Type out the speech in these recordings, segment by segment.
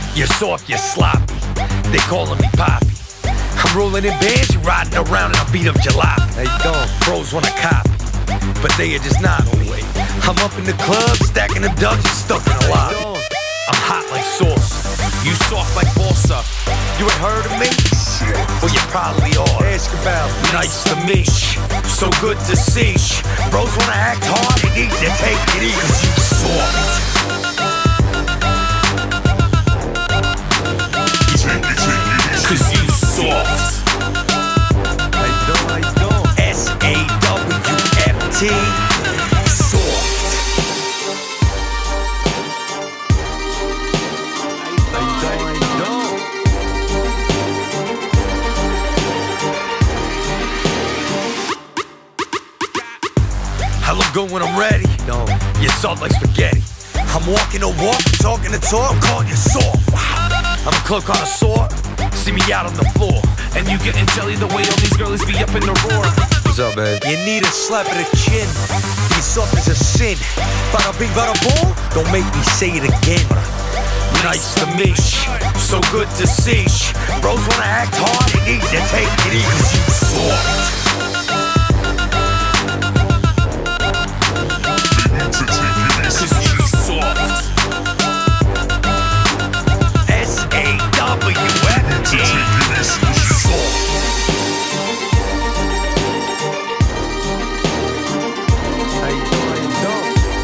You're soft, you're sloppy. They calling me Poppy. I'm rolling in bands, you riding around and I beat up jalopy. How you doing? Bros wanna copy, but they are just not on the way. I'm up in the club, stacking them dubs and stuck in the lobby. I'm hot like sauce, you soft like balsa. You ain't heard of me? Well, you probably are. Ask about me. Nice to meet you, so good to see you. Bros wanna act hard, they need to take it easy. 'Cause you soft. Cause you soft. How you doing? S-A-W-F-T. Soft. How you doing? I look good when I'm ready. You're soft like spaghetti. I'm walking the walk, talking the talk, calling you soft. I'm a club connoisseur. See me out on the floor, and you getting jelly the way all these girls be up in the roar. What's up, man? You need a slap of the chin. Be soft as a sin. Bada bing, bada boom. Don't make me say it again. Nice to meet you, so good to see you. Bros wanna act hard, they need to take it easy. 'Cause you soft. Cause you soft. S-A-W-F-T. Soft. How you doing?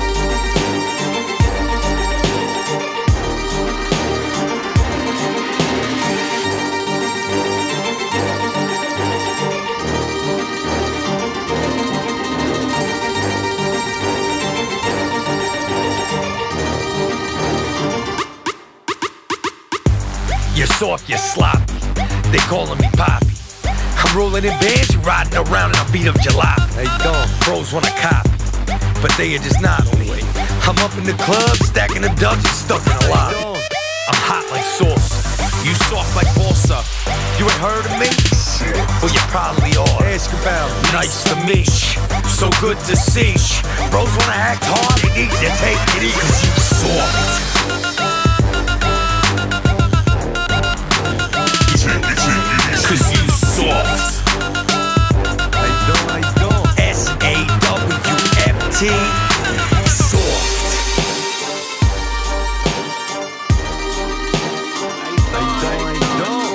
You're soft, you're sloppy. They calling me Poppy. I'm rolling in bands, you riding around and I beat up jalopy. How you doing? Bros wanna copy, but they are just not on the way. I'm up in the club, stacking them dubs and stuck in the lobby. I'm hot like sauce, you soft like balsa. You ain't heard of me? Well, you probably are. Ask about me. Nice to meet you, so good to see you. Bros wanna act hard, they need to take it easy. 'Cause you soft. Cause you soft. How you doing? S-A-W-F-T. Soft. How you doing?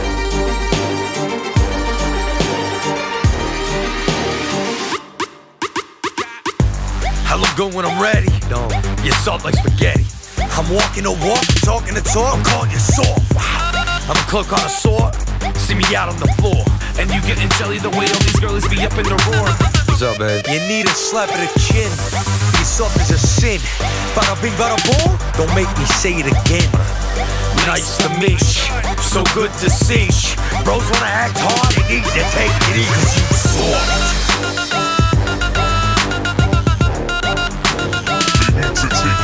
I look good when I'm ready. You're soft like spaghetti. I'm walking the walk, talking the talk, calling you soft. I'm a club connoisseur. See me out on the floor, and you getting jelly the way all these girls be up in the roar. What's up, man? You need a slap of the chin. Be soft as a sin. Bada bing, bada boom. Don't make me say it again. Nice to meet you, so good to see you. Bros wanna act hard, they need to take it easy. 'Cause you soft.